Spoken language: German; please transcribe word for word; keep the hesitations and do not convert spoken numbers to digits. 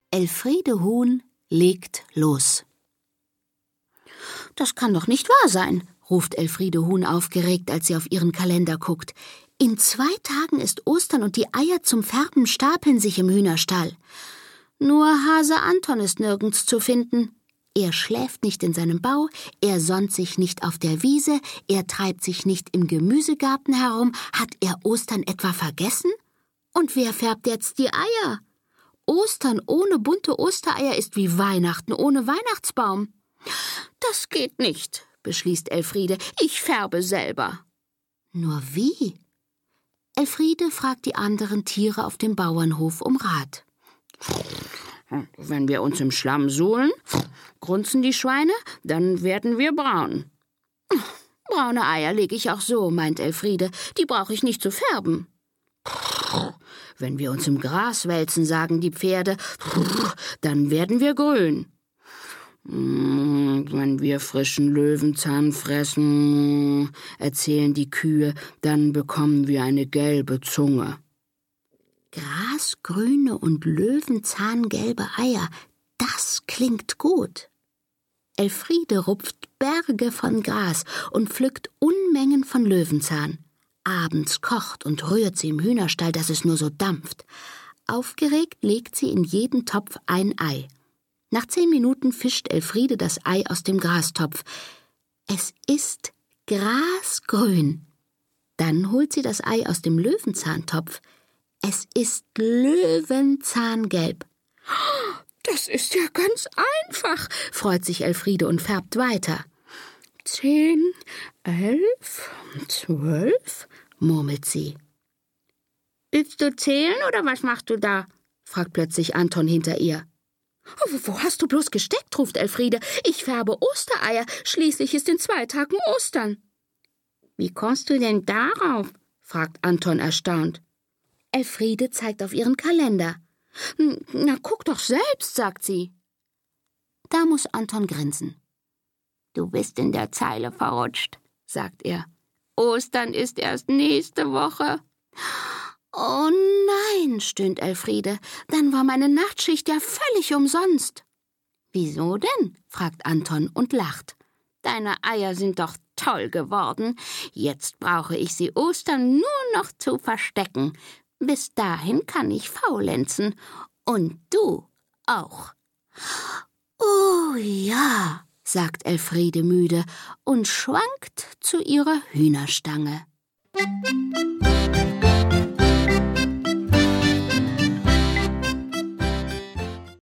Elfriede Huhn legt los. »Das kann doch nicht wahr sein«, ruft Elfriede Huhn aufgeregt, als sie auf ihren Kalender guckt. »In zwei Tagen ist Ostern und die Eier zum Färben stapeln sich im Hühnerstall. Nur Hase Anton ist nirgends zu finden. Er schläft nicht in seinem Bau, er sonnt sich nicht auf der Wiese, er treibt sich nicht im Gemüsegarten herum. Hat er Ostern etwa vergessen? Und wer färbt jetzt die Eier? Ostern ohne bunte Ostereier ist wie Weihnachten ohne Weihnachtsbaum.« »Das geht nicht«, beschließt Elfriede. »Ich färbe selber.« »Nur wie?« Elfriede fragt die anderen Tiere auf dem Bauernhof um Rat. »Wenn wir uns im Schlamm suhlen«, grunzen die Schweine, »dann werden wir braun.« »Braune Eier lege ich auch so«, meint Elfriede. »Die brauche ich nicht zu färben.« »Wenn wir uns im Gras wälzen«, sagen die Pferde, »dann werden wir grün.« »Wenn wir frischen Löwenzahn fressen«, erzählen die Kühe, »dann bekommen wir eine gelbe Zunge.« Grasgrüne und löwenzahngelbe Eier, das klingt gut. Elfriede rupft Berge von Gras und pflückt Unmengen von Löwenzahn. Abends kocht und rührt sie im Hühnerstall, dass es nur so dampft. Aufgeregt legt sie in jeden Topf ein Ei. Nach zehn Minuten fischt Elfriede das Ei aus dem Grastopf. Es ist grasgrün. Dann holt sie das Ei aus dem Löwenzahntopf. Es ist löwenzahngelb. »Das ist ja ganz einfach«, freut sich Elfriede und färbt weiter. »Zehn, elf, zwölf«, murmelt sie. »Willst du zählen oder was machst du da?«, fragt plötzlich Anton hinter ihr. Oh, wo hast du bloß gesteckt?«, ruft Elfriede. »Ich färbe Ostereier, schließlich ist in zwei Tagen Ostern.« »Wie kommst du denn darauf?«, fragt Anton erstaunt. Elfriede zeigt auf ihren Kalender. »Na, guck doch selbst«, sagt sie. Da muss Anton grinsen. »Du bist in der Zeile verrutscht«, sagt er. »Ostern ist erst nächste Woche.« »Oh nein«, stöhnt Elfriede, »dann war meine Nachtschicht ja völlig umsonst.« »Wieso denn?«, fragt Anton und lacht. »Deine Eier sind doch toll geworden. Jetzt brauche ich sie Ostern nur noch zu verstecken. Bis dahin kann ich faulenzen. Und du auch.« »Oh ja«, sagt Elfriede müde und schwankt zu ihrer Hühnerstange.